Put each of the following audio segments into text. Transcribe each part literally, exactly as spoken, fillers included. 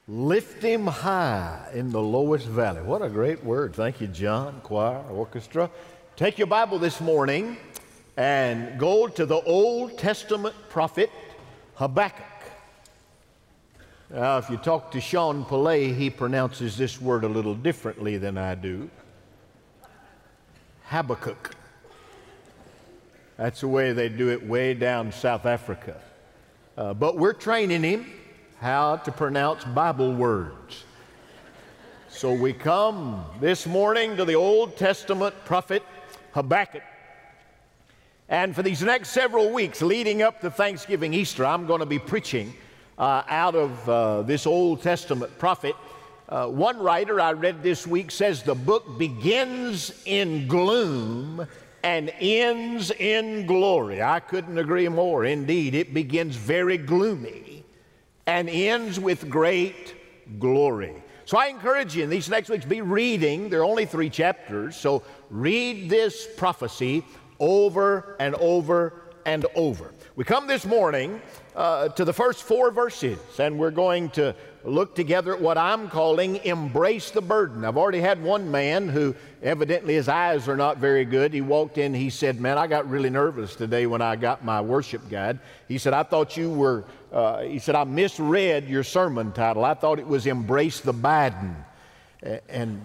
Lift him high in the lowest valley. What a great word. Thank you, John, choir, orchestra. Take your Bible this morning and go to the Old Testament prophet Habakkuk. Now, if you talk to Sean Pillay, he pronounces this word a little differently than I do. Habakkuk. That's the way they do it way down South Africa. Uh, but we're training him how to pronounce Bible words. So we come this morning to the Old Testament prophet Habakkuk. And for these next several weeks leading up to Thanksgiving, Easter, I'm going to be preaching uh, out of uh, this Old Testament prophet. Uh, one writer I read this week says the book begins in gloom and ends in glory. I couldn't agree more. Indeed, it begins very gloomy and ends with great glory. So I encourage you in these next weeks, be reading. There are only three chapters, so read this prophecy over and over and over. We come this morning uh, to the first four verses, and we're going to look together at what I'm calling Embrace the Burden. I've already had one man who evidently his eyes are not very good. He walked in, he said, man, I got really nervous today when I got my worship guide. He said, I thought you were, uh, he said, I misread your sermon title. I thought it was Embrace the Biden. And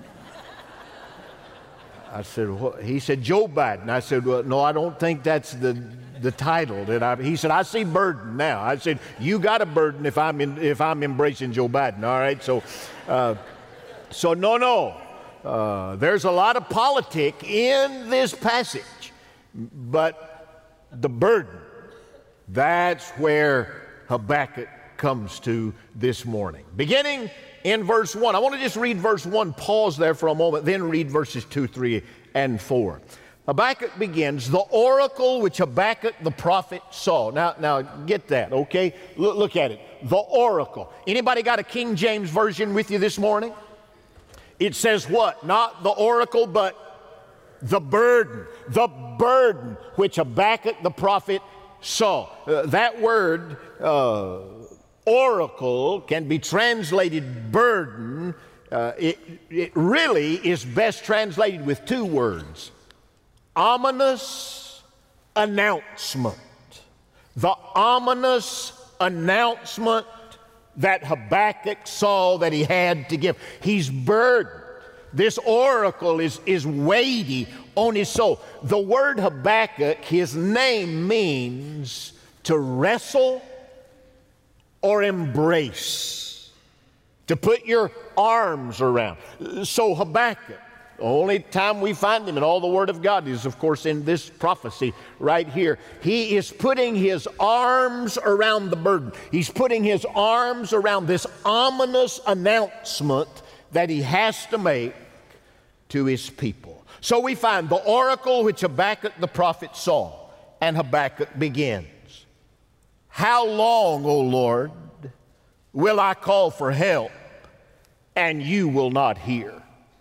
I said, what? He said, Joe Biden. I said, well, no, I don't think that's the the title. That I, he said, I see burden now. I said, you got a burden if I'm in, if I'm embracing Joe Biden. All right, so uh, so no, no. Uh, there's a lot of politic in this passage, but the burden, that's where Habakkuk comes to this morning. Beginning in verse one. I want to just read verse one, pause there for a moment, then read verses two, three, and four. Habakkuk begins, the oracle which Habakkuk the prophet saw. Now, now get that, okay? Look, look at it. The oracle. Anybody got a King James Version with you this morning? It says what? Not the oracle, but the burden. The burden which Habakkuk the prophet saw. Uh, that word, uh, oracle, can be translated burden. Uh, it, it really is best translated with two words. Ominous announcement. The ominous announcement that Habakkuk saw that he had to give. He's burdened. This oracle is, is weighty on his soul. The word Habakkuk, his name means to wrestle or embrace, to put your arms around. So Habakkuk, the only time we find him in all the Word of God is, of course, in this prophecy right here. He is putting his arms around the burden. He's putting his arms around this ominous announcement that he has to make to his people. So we find the oracle which Habakkuk the prophet saw, and Habakkuk begins. How long, O Lord, will I call for help, and you will not hear?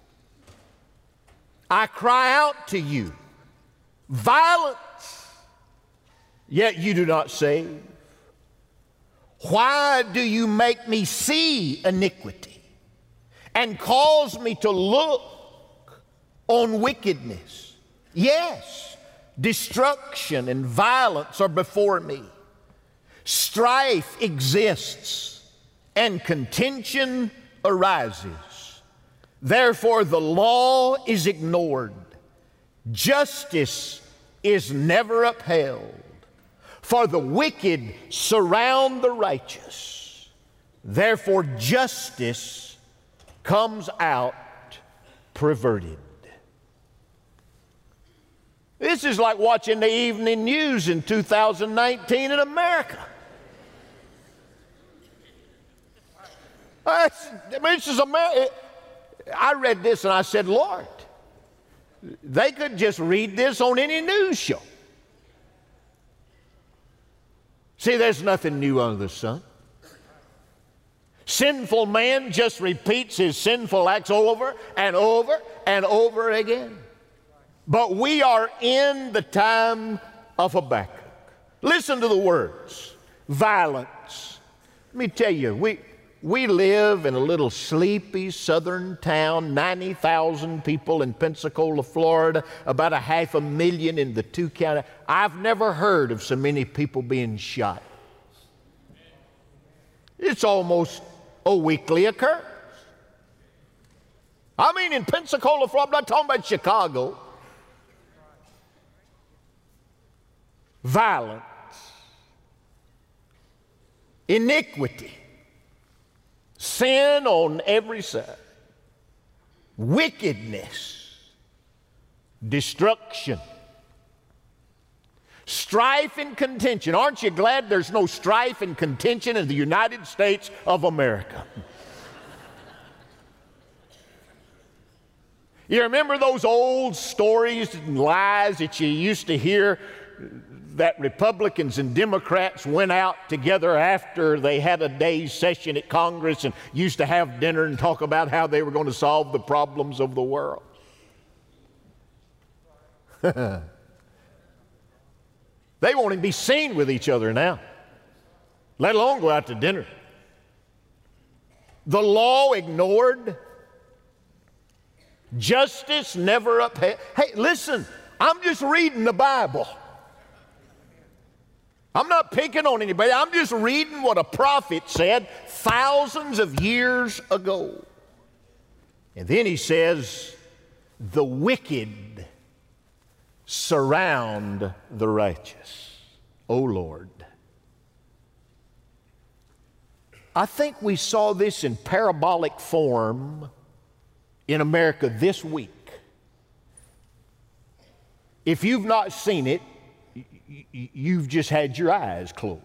I cry out to you, violence, yet you do not save. Why do you make me see iniquity and cause me to look on wickedness? Yes, destruction and violence are before me. Strife exists and contention arises. Therefore, the law is ignored. Justice is never upheld. For the wicked surround the righteous. Therefore, justice comes out perverted. This is like watching the evening news in two thousand nineteen in America. I mean, this is America. I read this and I said, Lord, they could just read this on any news show. See, there's nothing new under the sun. Sinful man just repeats his sinful acts over and over and over again. But we are in the time of Habakkuk. Listen to the words. Violence. Let me tell you, we, We live in a little sleepy southern town, ninety thousand people in Pensacola, Florida, about a half a million in the two counties. I've never heard of so many people being shot. It's almost a weekly occurrence. I mean, in Pensacola, Florida, I'm not talking about Chicago. Violence, iniquity, sin on every side, wickedness, destruction, strife and contention. Aren't you glad there's no strife and contention in the United States of America? You remember those old stories and lies that you used to hear, that Republicans and Democrats went out together after they had a day's session at Congress and used to have dinner and talk about how they were going to solve the problems of the world? They won't even be seen with each other now, let alone go out to dinner. The law ignored, justice never upheld. Hey, listen, I'm just reading the Bible. I'm not picking on anybody. I'm just reading what a prophet said thousands of years ago. And then he says, the wicked surround the righteous. O Lord. I think we saw this in parabolic form in America this week. If you've not seen it, you've just had your eyes closed.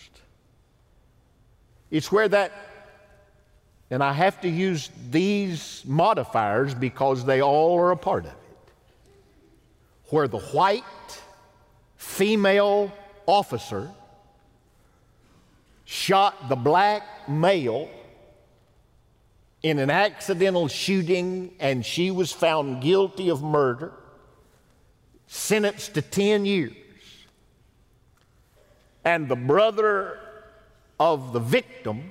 It's where that, and I have to use these modifiers because they all are a part of it, where the white female officer shot the black male in an accidental shooting, and she was found guilty of murder, sentenced to ten years. And the brother of the victim,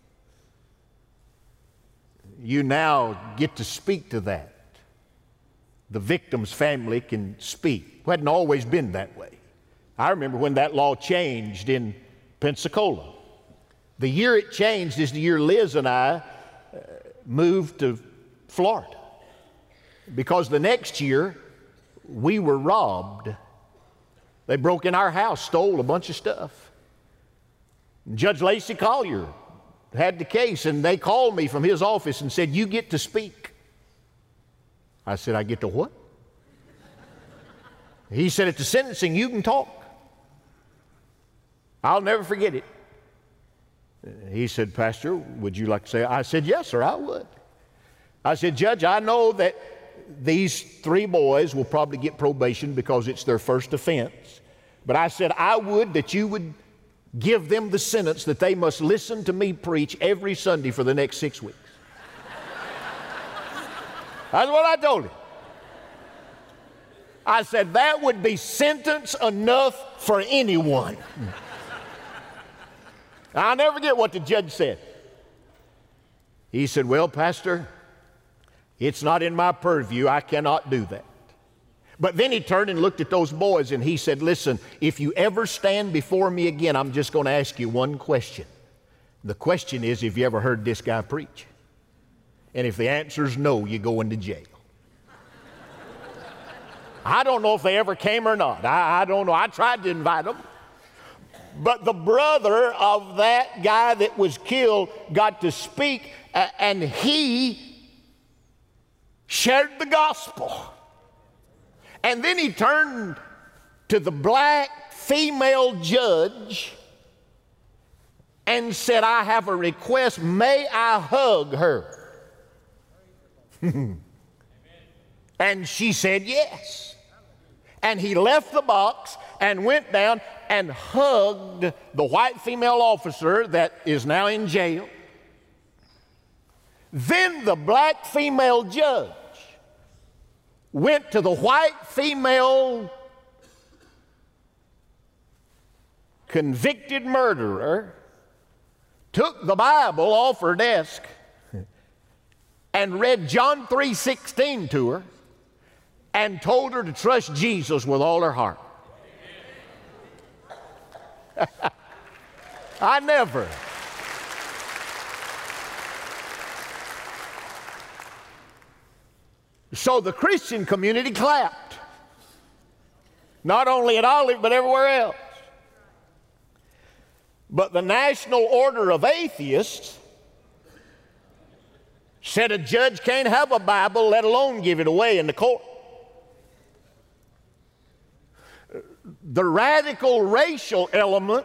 you now get to speak to that. The victim's family can speak. It hadn't always been that way. I remember when that law changed in Pensacola. The year it changed is the year Liz and I uh, moved to Florida. Because the next year, we were robbed. They broke in our house, stole a bunch of stuff. Judge Lacey Collier had the case, and they called me from his office and said, you get to speak. I said, I get to what? He said, at the sentencing, you can talk. I'll never forget it. He said, Pastor, would you like to say? I said, yes, sir, I would. I said, Judge, I know that these three boys will probably get probation because it's their first offense. But I said, I would that you would give them the sentence that they must listen to me preach every Sunday for the next six weeks. That's what I told him. I said, that would be sentence enough for anyone. I'll never forget what the judge said. He said, well, Pastor, it's not in my purview. I cannot do that. But then he turned and looked at those boys and he said, listen, if you ever stand before me again, I'm just going to ask you one question. The question is, have you ever heard this guy preach? And if the answer is no, you go into jail. I don't know if they ever came or not. I, I don't know. I tried to invite them. But the brother of that guy that was killed got to speak, uh, and he shared the gospel. And then he turned to the black female judge and said, I have a request. May I hug her? And she said yes. And he left the box and went down and hugged the white female officer that is now in jail. Then the black female judge went to the white female convicted murderer took the Bible off her desk and read John three sixteen to her and told her to trust Jesus with all her heart. I never. So the Christian community clapped. Not only at Olive, but everywhere else. But the National Order of Atheists said a judge can't have a Bible, let alone give it away in the court. The radical racial element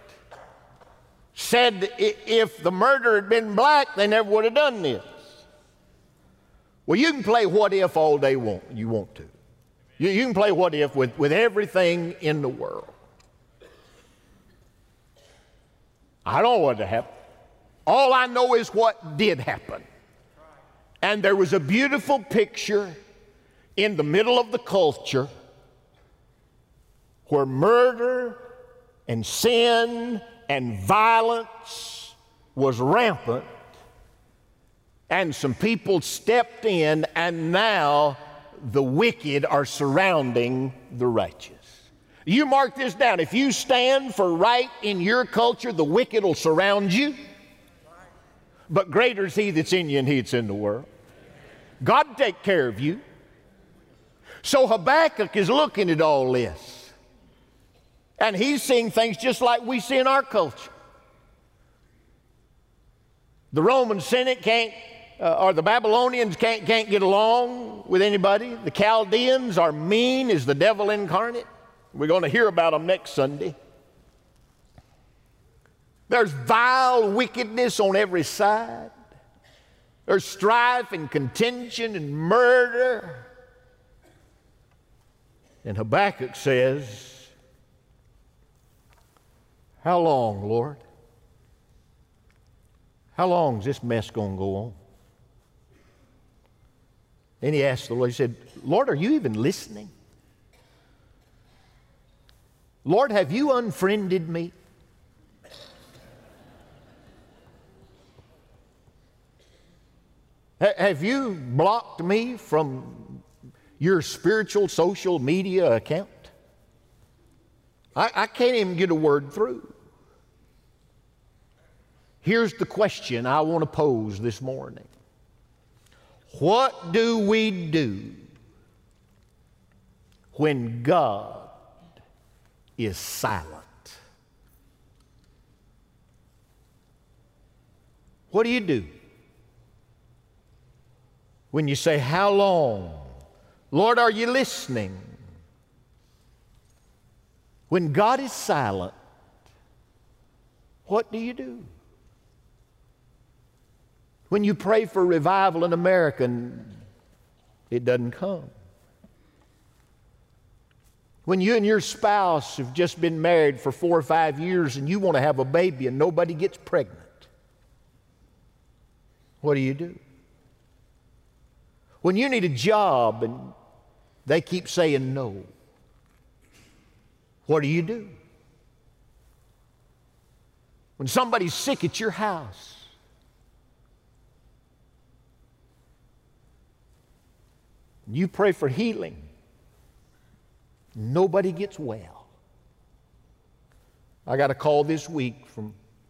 said if the murder had been black, they never would have done this. Well, you can play what if all day want, you want to. You, you can play what if with, with everything in the world. I don't know what happened. All I know is what did happen. And there was a beautiful picture in the middle of the culture where murder and sin and violence was rampant, and some people stepped in, and now the wicked are surrounding the righteous. You mark this down. If you stand for right in your culture, the wicked will surround you. But greater is He that's in you than he that's in the world. God will take care of you. So Habakkuk is looking at all this. And he's seeing things just like we see in our culture. The Roman Senate can't, uh, or the Babylonians can't, can't get along with anybody. The Chaldeans are mean as the devil incarnate. We're going to hear about them next Sunday. There's vile wickedness on every side. There's strife and contention and murder. And Habakkuk says, how long, Lord? How long is this mess going to go on? Then he asked the Lord, he said, Lord, are you even listening? Lord, have you unfriended me? Have you blocked me from your spiritual social media account? I, I can't even get a word through. Here's the question I want to pose this morning. What do we do when God is silent? What do you do? When you say, how long? Lord, are you listening? When God is silent, what do you do? When you pray for revival in America and it doesn't come. When you and your spouse have just been married for four or five years and you want to have a baby and nobody gets pregnant, what do you do? When you need a job and they keep saying no, what do you do? When somebody's sick at your house, you pray for healing, nobody gets well. I got a call this week from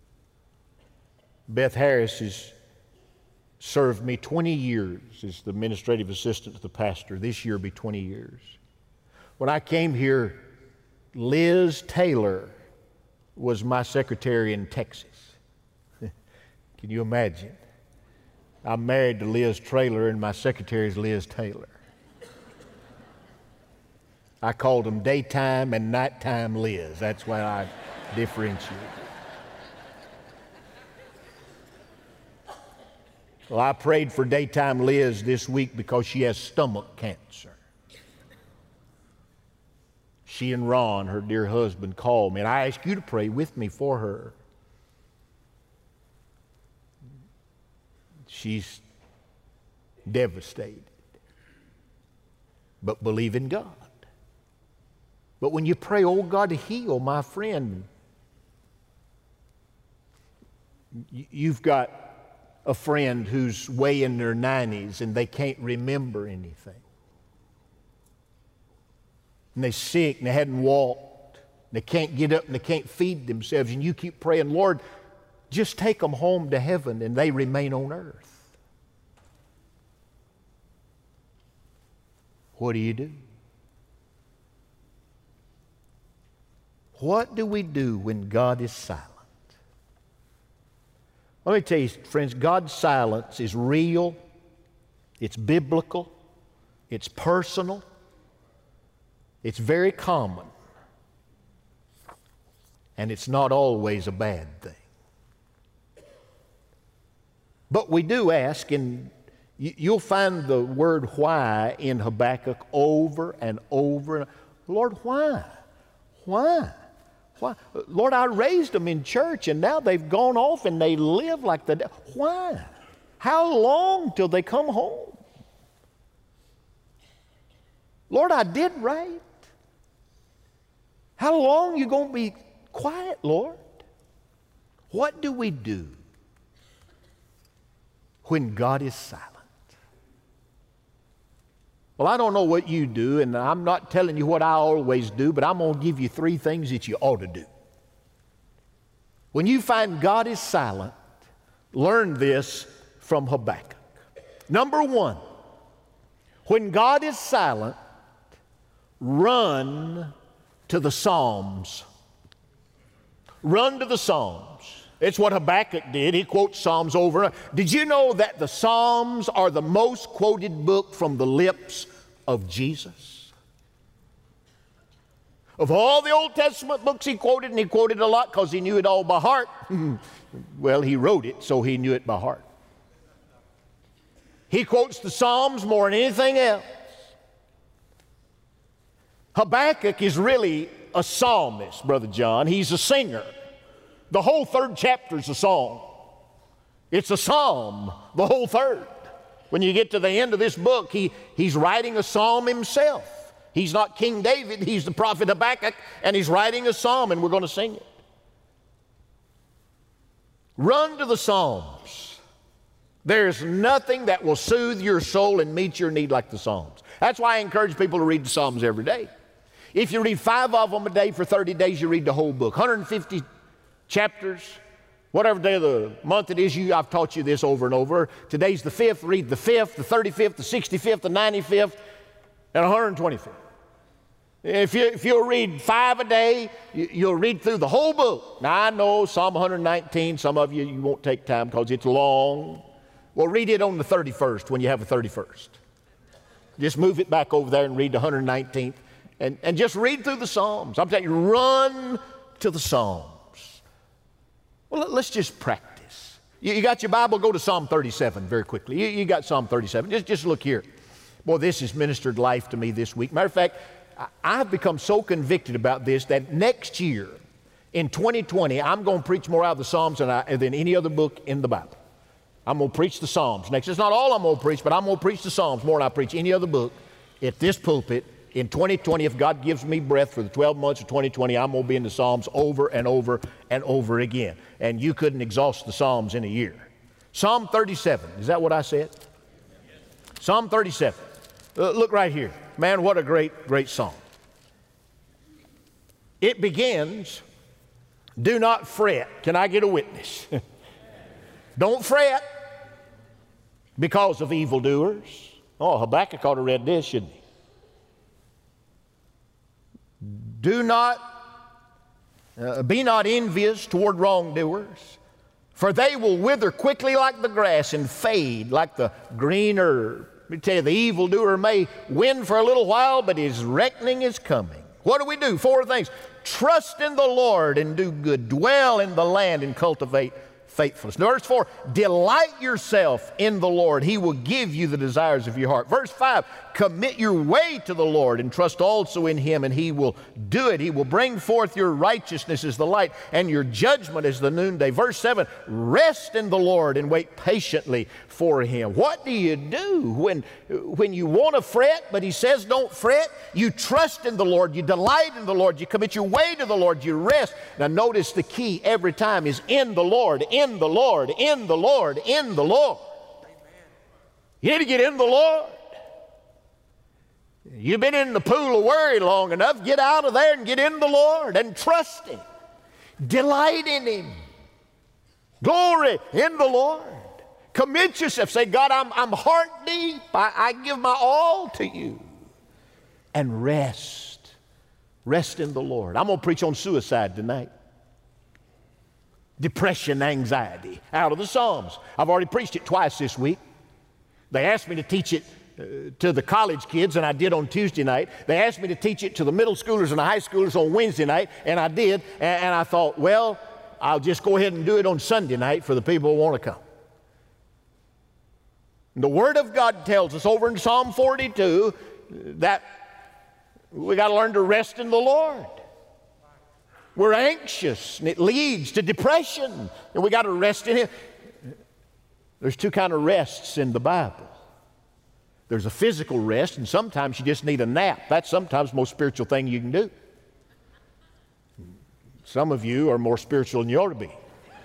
Beth Harris, who's served me twenty years as the administrative assistant to the pastor. This year will be twenty years. When I came here, Liz Taylor was my secretary in Texas. Can you imagine? I'm married to Liz Taylor and my secretary is Liz Taylor. I called them daytime and nighttime Liz. That's why I differentiate. Well, I prayed for daytime Liz this week because she has stomach cancer. She and Ron, her dear husband, called me, and I asked you to pray with me for her. She's devastated, but believe in God. But when you pray, oh God, to heal my friend, You've got a friend who's way in their nineties and they can't remember anything. And they're sick and they hadn't walked. They can't get up and they can't feed themselves. And you keep praying, Lord, just take them home to heaven, and they remain on earth. What do you do? What do we do when God is silent? Let me tell you, friends, God's silence is real, it's biblical, it's personal, it's very common, and it's not always a bad thing. But we do ask, and you'll find the word why in Habakkuk over and over. Lord, why? Why? Why? Lord, I raised them in church and now they've gone off and they live like the devil. Why? How long till they come home? Lord, I did right. How long you going to be quiet, Lord? What do we do when God is silent? Well, I don't know what you do, and I'm not telling you what I always do, but I'm going to give you three things that you ought to do. When you find God is silent, learn this from Habakkuk. Number one, when God is silent, run to the Psalms. Run to the Psalms. It's what Habakkuk did. He quotes Psalms over and over. Did you know that the Psalms are the most quoted book from the lips of Jesus? Of all the Old Testament books he quoted, and he quoted a lot because he knew it all by heart. Well, he wrote it, so he knew it by heart. He quotes the Psalms more than anything else. Habakkuk is really a psalmist, Brother John. He's a singer. The whole third chapter is a song. It's a psalm, the whole third. When you get to the end of this book, he, he's writing a psalm himself. He's not King David, he's the prophet Habakkuk, and he's writing a psalm, and we're going to sing it. Run to the Psalms. There's nothing that will soothe your soul and meet your need like the Psalms. That's why I encourage people to read the Psalms every day. If you read five of them a day for thirty days, you read the whole book. one hundred fifty chapters, whatever day of the month it is, you, I've taught you this over and over. Today's the fifth, read the fifth, the thirty-fifth, the sixty-fifth, the ninety-fifth, and one hundred twenty-fifth. If, you, if you'll read five a day, you, you'll read through the whole book. Now, I know Psalm one hundred nineteen, some of you, you won't take time because it's long. Well, read it on the thirty-first when you have a thirty-first. Just move it back over there and read the one hundred nineteenth, and, and just read through the Psalms. I'm telling you, run to the Psalms. Well, let's just practice. You, you got your Bible? Go to Psalm thirty-seven very quickly. You, you got Psalm thirty-seven. Just, just look here. Boy, this has ministered life to me this week. Matter of fact, I, I've become so convicted about this that next year, in twenty twenty, I'm going to preach more out of the Psalms than, I, than any other book in the Bible. I'm going to preach the Psalms next. It's not all I'm going to preach, but I'm going to preach the Psalms more than I preach any other book at this pulpit. In twenty twenty, if God gives me breath for the twelve months of twenty twenty, I'm going to be in the Psalms over and over and over again. And you couldn't exhaust the Psalms in a year. Psalm thirty-seven, is that what I said? Psalm thirty-seven. Uh, look right here. Man, what a great, great psalm. It begins, do not fret. Can I get a witness? Don't fret because of evildoers. Oh, Habakkuk ought to read this, shouldn't he? Do not, uh, be not envious toward wrongdoers, for they will wither quickly like the grass and fade like the green herb. Let me tell you, the evildoer may win for a little while, but his reckoning is coming. What do we do? Four things. Trust in the Lord and do good. Dwell in the land and cultivate faithfulness. Verse four, delight yourself in the Lord. He will give you the desires of your heart. Verse five, commit your way to the Lord and trust also in Him, and He will do it. He will bring forth your righteousness as the light and your judgment as the noonday. Verse seven, rest in the Lord and wait patiently for Him. What do you do when, when you want to fret, but He says don't fret? You trust in the Lord. You delight in the Lord. You commit your way to the Lord. You rest. Now notice the key every time is in the Lord, in in the Lord, in the Lord, in the Lord. You need to get in the Lord. You've been in the pool of worry long enough. Get out of there and get in the Lord and trust Him. Delight in Him. Glory in the Lord. Commit yourself. Say, God, I'm, I'm heart deep. I, I give my all to you. And rest. Rest in the Lord. I'm going to preach on suicide tonight. Depression, anxiety, out of the Psalms. I've already preached it twice this week. They asked me to teach it uh, to the college kids, and I did on Tuesday night. They asked me to teach it to the middle schoolers and the high schoolers on Wednesday night, and I did. And, and I thought, well, I'll just go ahead and do it on Sunday night for the people who want to come. The Word of God tells us over in Psalm forty-two that we got to learn to rest in the Lord. We're anxious, and it leads to depression, and we got to rest in Him. There's two kind of rests in the Bible. There's a physical rest, and sometimes you just need a nap. That's sometimes the most spiritual thing you can do. Some of you are more spiritual than you ought to be.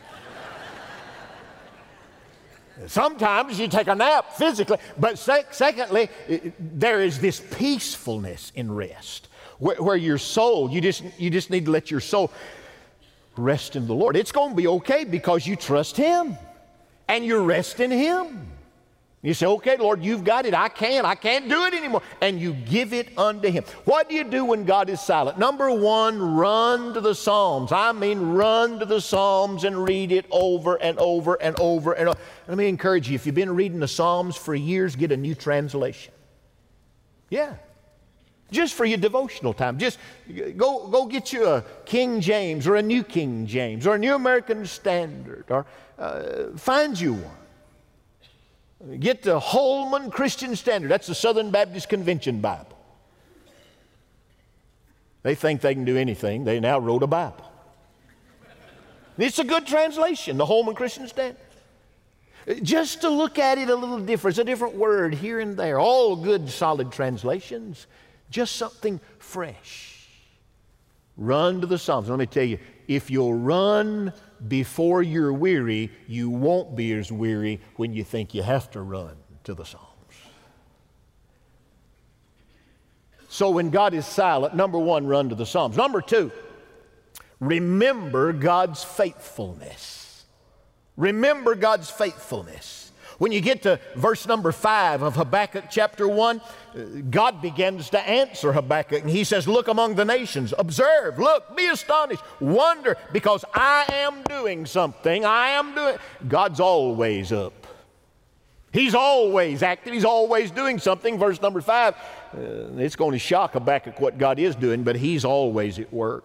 Sometimes you take a nap physically, but sec- secondly, there is this peacefulness in rest, where, where your soul, you just, you just need to let your soul rest in the Lord. It's going to be okay because you trust Him and you rest in Him. You say, okay, Lord, you've got it. I can't. I can't do it anymore. And you give it unto Him. What do you do when God is silent? Number one, run to the Psalms. I mean, run to the Psalms and read it over and over and over and over. Let me encourage you, if you've been reading the Psalms for years, get a new translation. Yeah. Just for your devotional time. Just go, go get you a King James or a New King James or a New American Standard, or uh, find you one. Get the Holman Christian Standard. That's the Southern Baptist Convention Bible. They think they can do anything. They now wrote a Bible. It's a good translation, the Holman Christian Standard. Just to look at it a little different. It's a different word here and there. All good, solid translations. Just something fresh. Run to the Psalms. Let me tell you, if you'll run before you're weary, you won't be as weary when you think you have to run to the Psalms. So when God is silent, number one, run to the Psalms. Number two, remember God's faithfulness. Remember God's faithfulness. When you get to verse number five of Habakkuk chapter one, God begins to answer Habakkuk, and He says, look among the nations, observe, look, be astonished, wonder, because I am doing something. I am doing. God's always up. He's always active. He's always doing something. Verse number five, uh, it's going to shock Habakkuk what God is doing, but He's always at work.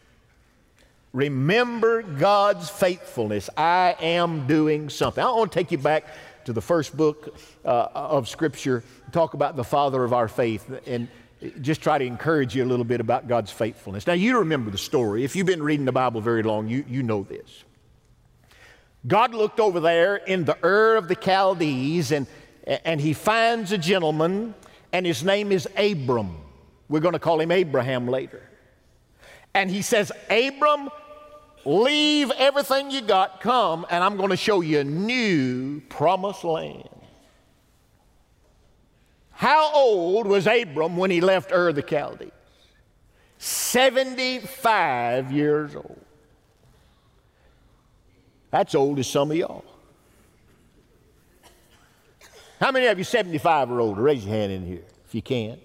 Remember God's faithfulness. I am doing something. I want to take you back to the first book uh, of Scripture, talk about the father of our faith, and just try to encourage you a little bit about God's faithfulness. Now, you remember the story. If you've been reading the Bible very long, you, you know this. God looked over there in the Ur of the Chaldees, and, and He finds a gentleman, and his name is Abram. We're going to call him Abraham later. And He says, Abram, leave everything you got, come, and I'm going to show you a new promised land. How old was Abram when he left Ur the Chaldees? seventy-five years old. That's old as some of y'all. How many of you seventy-five or older? Raise your hand in here if you can.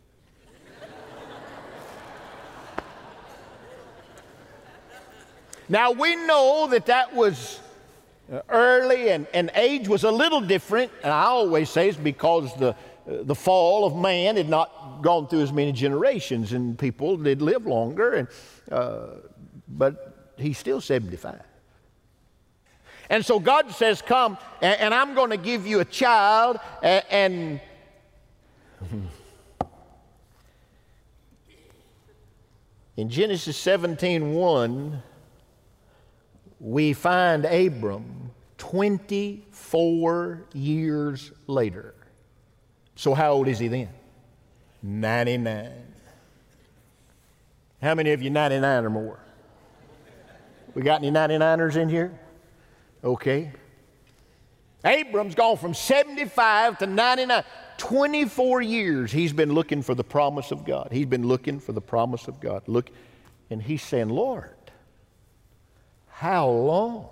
Now, we know that that was early, and, and age was a little different, and I always say it's because the, uh, the fall of man had not gone through as many generations, and people did live longer, and, uh, but he's still seventy-five. And so God says, come, and, and I'm going to give you a child, and, and in Genesis seventeen one, we find Abram twenty-four years later. So how old is he then? ninety-nine. How many of you ninety-nine or more? We got any ninety-niners in here? Okay? Abram's gone from seventy-five to ninety-nine. twenty-four years he's been looking for the promise of God. He's been looking for the promise of God. Look, and he's saying, Lord, how long?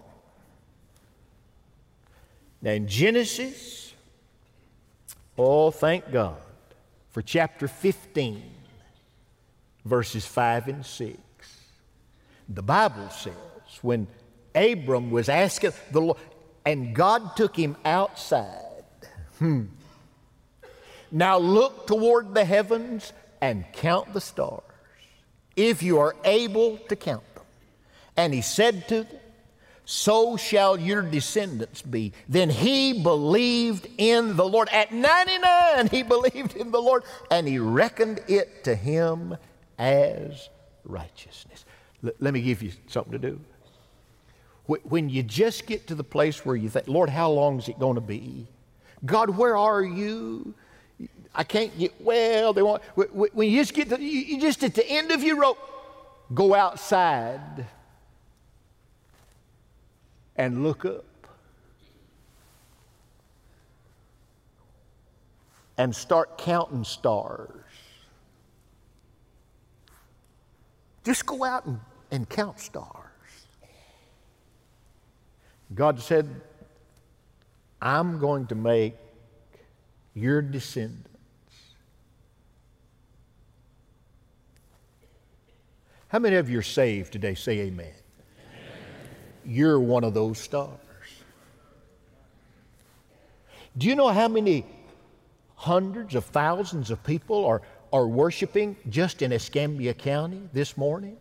Now in Genesis, oh, thank God for chapter fifteen, verses five and six. The Bible says when Abram was asking the Lord, and God took him outside. Hmm. Now look toward the heavens and count the stars, if you are able to count them. And he said to them, so shall your descendants be. Then he believed in the Lord. At ninety-nine, he believed in the Lord, and he reckoned it to him as righteousness. L- let me give you something to do. When you just get to the place where you think, Lord, how long is it going to be? God, where are you? I can't get, well, they want, when you just get to, you just at the end of your rope, go outside and look up and start counting stars. Just go out and, and count stars. God said, I'm going to make your descendants. How many of you are saved today? Say amen. Amen. You're one of those stars. Do you know how many hundreds of thousands of people are, are worshiping just in Escambia County this morning?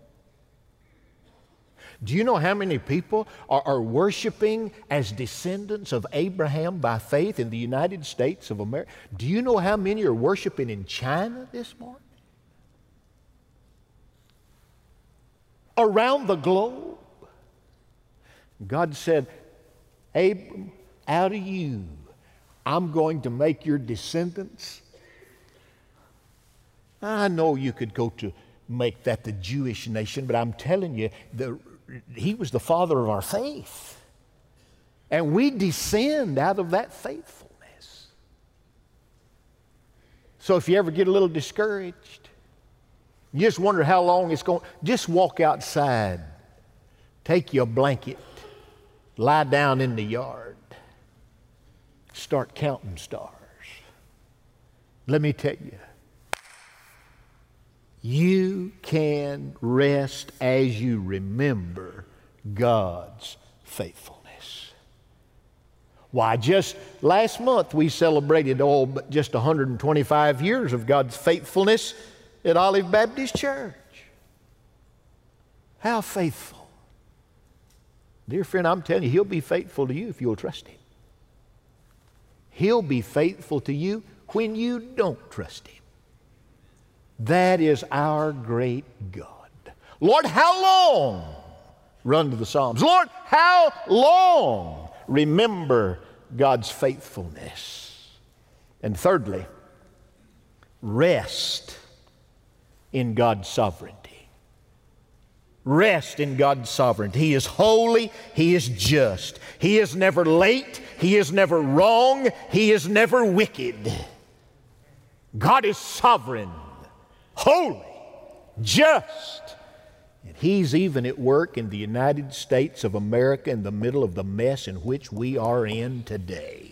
Do you know how many people are, are worshiping as descendants of Abraham by faith in the United States of America? Do you know how many are worshiping in China this morning? Around the globe? God said, Abram, out of you, I'm going to make your descendants. I know you could go to make that the Jewish nation, but I'm telling you, the He was the father of our faith. And we descend out of that faithfulness. So if you ever get a little discouraged, you just wonder how long it's going, just walk outside, take you a blanket, lie down in the yard, start counting stars. Let me tell you, you can rest as you remember God's faithfulness. Why, just last month we celebrated all but just one hundred twenty-five years of God's faithfulness at Olive Baptist Church. How faithful. Dear friend, I'm telling you, He'll be faithful to you if you'll trust Him. He'll be faithful to you when you don't trust Him. That is our great God. Lord, how long? Run to the Psalms. Lord, how long? Remember God's faithfulness. And thirdly, rest in God's sovereignty. Rest in God's sovereignty. He is holy. He is just. He is never late. He is never wrong. He is never wicked. God is sovereign, holy, just. And He's even at work in the United States of America in the middle of the mess in which we are in today.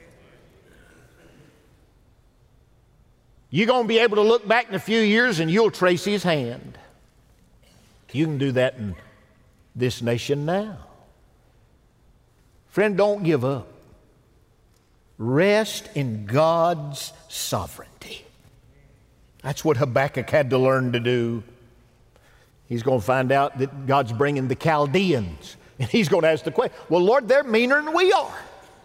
You're going to be able to look back in a few years and you'll trace His hand. You can do that in this nation now. Friend, don't give up. Rest in God's sovereignty. That's what Habakkuk had to learn to do. He's going to find out that God's bringing the Chaldeans. And he's going to ask the question, well, Lord, they're meaner than we are.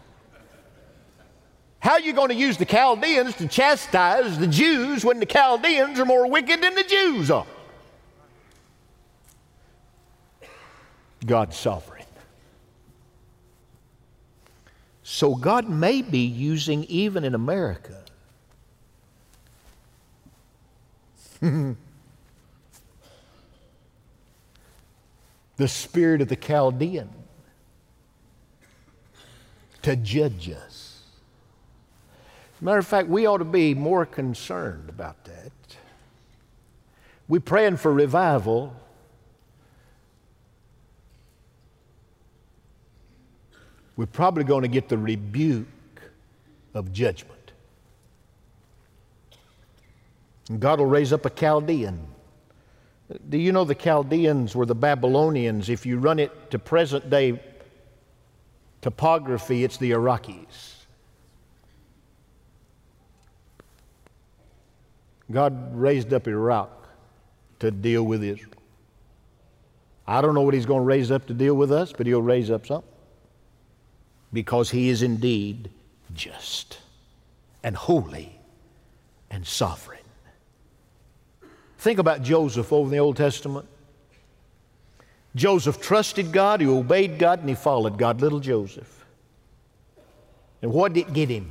How are you going to use the Chaldeans to chastise the Jews when the Chaldeans are more wicked than the Jews are? God's sovereign. So God may be using, even in America, the spirit of the Chaldean to judge us. Matter of fact, we ought to be more concerned about that. We're praying for revival. We're probably going to get the rebuke of judgment. And God will raise up a Chaldean. Do you know the Chaldeans were the Babylonians? If you run it to present day topography, it's the Iraqis. God raised up Iraq to deal with Israel. I don't know what He's going to raise up to deal with us, but He'll raise up something. Because He is indeed just and holy and sovereign. Think about Joseph over in the Old Testament. Joseph trusted God, he obeyed God, and he followed God, little Joseph. And what did it get him?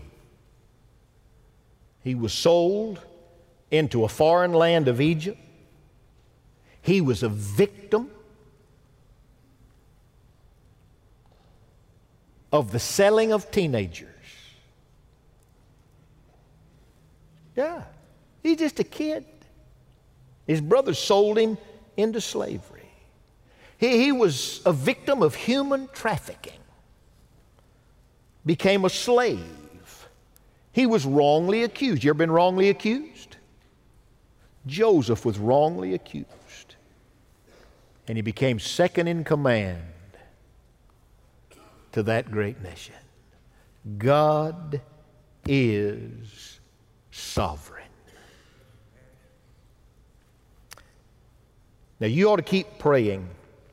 He was sold into a foreign land of Egypt. He was a victim of the selling of teenagers. Yeah, he's just a kid. His brothers sold him into slavery. He, he was a victim of human trafficking, became a slave. He was wrongly accused. You ever been wrongly accused? Joseph was wrongly accused. And he became second in command to that great nation. God is sovereign. Now, you ought to keep praying,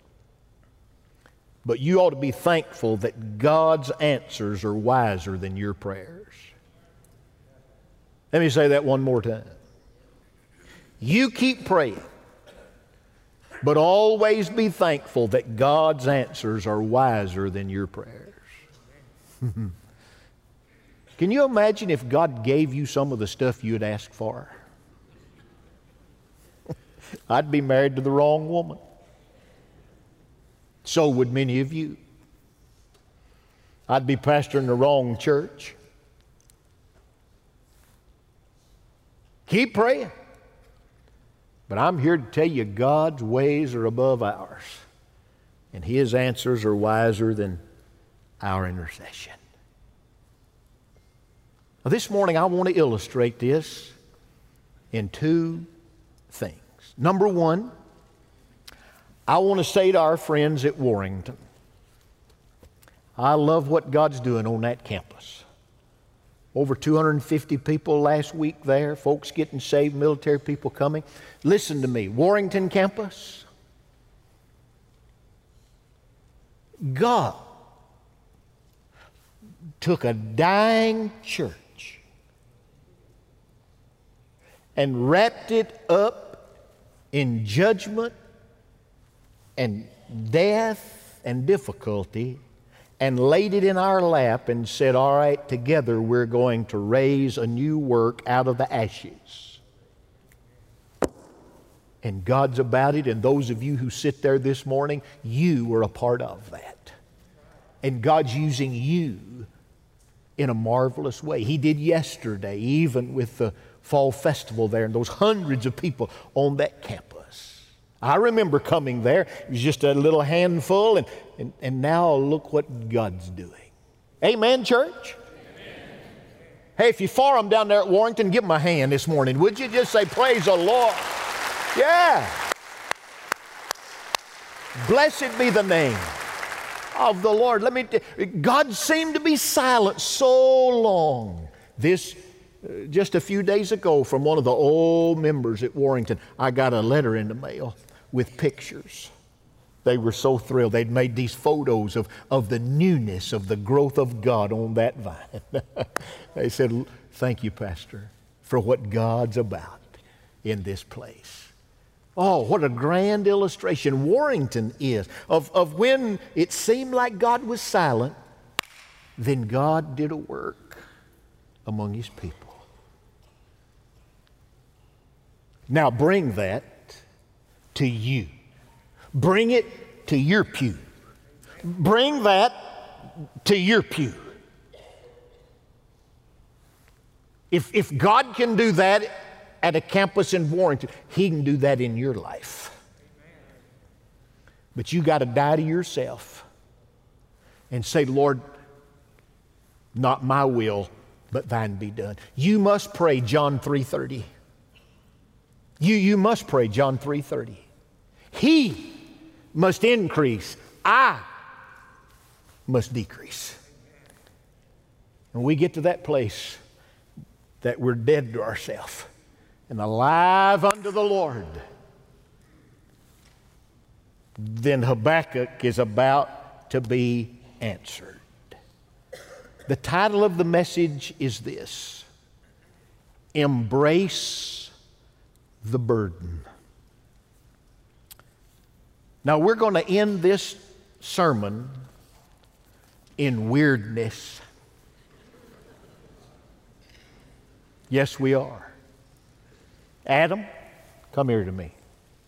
but you ought to be thankful that God's answers are wiser than your prayers. Let me say that one more time. You keep praying, but always be thankful that God's answers are wiser than your prayers. Can you imagine if God gave you some of the stuff you had asked for? I'd be married to the wrong woman. So would many of you. I'd be pastoring the wrong church. Keep praying. But I'm here to tell you God's ways are above ours, and His answers are wiser than our intercession. Now, this morning I want to illustrate this in two things. Number one, I want to say to our friends at Warrington, I love what God's doing on that campus. Over two hundred fifty people last week there, folks getting saved, military people coming. Listen to me, Warrington campus, God took a dying church and wrapped it up in judgment and death and difficulty, and laid it in our lap and said, all right, together we're going to raise a new work out of the ashes. And God's about it, and those of you who sit there this morning, you are a part of that. And God's using you in a marvelous way. He did yesterday, even with the fall festival there, and those hundreds of people on that campus. I remember coming there. It was just a little handful, and, and, and now look what God's doing. Amen, church? Amen. Hey, if you saw them down there at Warrington, give them a hand this morning. Would you just say, praise the Lord? Yeah. Blessed be the name of the Lord. Let me t- God seemed to be silent so long. This uh, just a few days ago, from one of the old members at Warrington, I got a letter in the mail with pictures. They were so thrilled. They'd made these photos of, of the newness of the growth of God on that vine. They said, thank you, Pastor, for what God's about in this place. Oh, what a grand illustration Warrington is of, of when it seemed like God was silent, then God did a work among His people. Now bring that to you. Bring it to your pew. Bring that to your pew. If, if God can do that at a campus in Warrington, He can do that in your life. But you got to die to yourself and say, Lord, not my will, but thine be done. You must pray John three thirty. You, you must pray John three thirty. He must increase. I must decrease. And we get to that place that we're dead to ourselves and alive unto the Lord, then Habakkuk is about to be answered. The title of the message is this: Embrace the Burden. Now we're going to end this sermon in weirdness. Yes, we are. Adam, come here to me.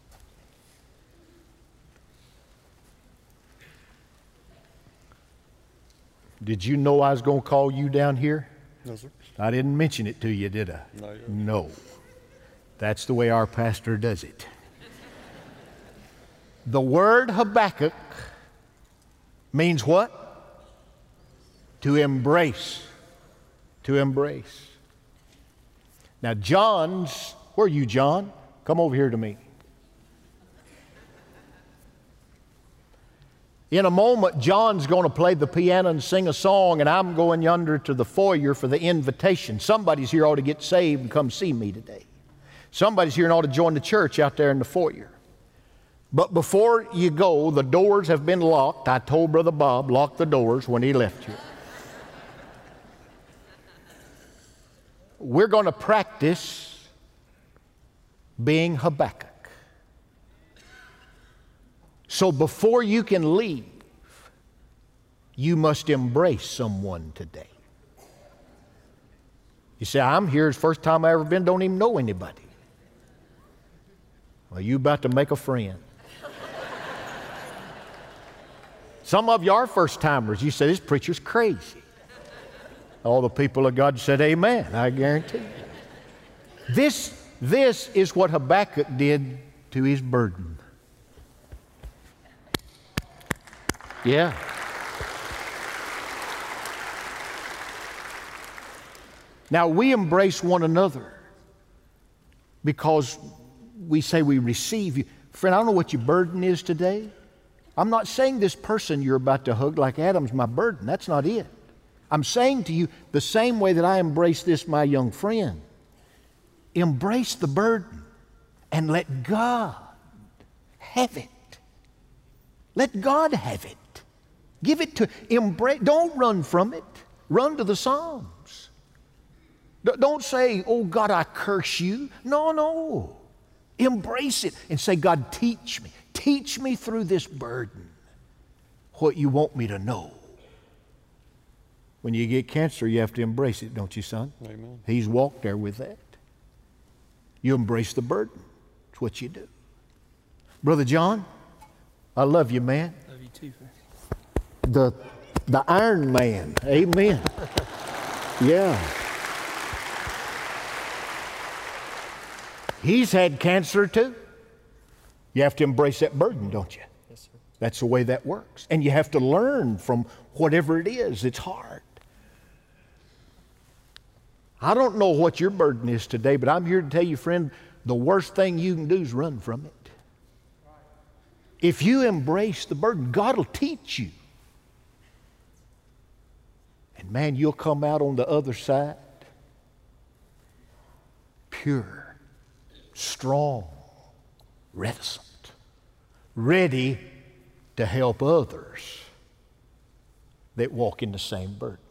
Did you know I was going to call you down here? No, sir. I didn't mention it to you, did I? No. No. That's the way our pastor does it. The word Habakkuk means what? To embrace. To embrace. Now, John's, where are you, John? Come over here to me. In a moment, John's going to play the piano and sing a song, and I'm going yonder to the foyer for the invitation. Somebody's here ought to get saved and come see me today. Somebody's here and ought to join the church out there in the foyer. But before you go, the doors have been locked. I told Brother Bob, lock the doors when he left here. We're going to practice being Habakkuk. So before you can leave, you must embrace someone today. You say, I'm here, it's the first time I ever been, don't even know anybody. Well, you about to make a friend. Some of you are first timers. You say, this preacher's crazy. All the people of God said, amen, I guarantee you. This, this is what Habakkuk did to his burden. Yeah. Now, we embrace one another because we say we receive you. Friend, I don't know what your burden is today. I'm not saying this person you're about to hug like Adam's my burden. That's not it. I'm saying to you the same way that I embrace this, my young friend. Embrace the burden and let God have it. Let God have it. Give it to, embrace, don't run from it. Run to the Psalms. D- don't say, oh God, I curse you. No, no. Embrace it and say, God, teach me. Teach me through this burden what you want me to know. When you get cancer, you have to embrace it, don't you, son? Amen. He's He's walked there with that. You embrace the burden. It's what you do. Brother John, I love you, man. Love you too, sir. The, the Iron Man. Amen. Yeah. He's had cancer too. You have to embrace that burden, don't you? Yes, sir. That's the way that works. And you have to learn from whatever it is. It's hard. I don't know what your burden is today, but I'm here to tell you, friend, the worst thing you can do is run from it. If you embrace the burden, God will teach you. And man, you'll come out on the other side pure, strong, reticent, ready to help others that walk in the same burden.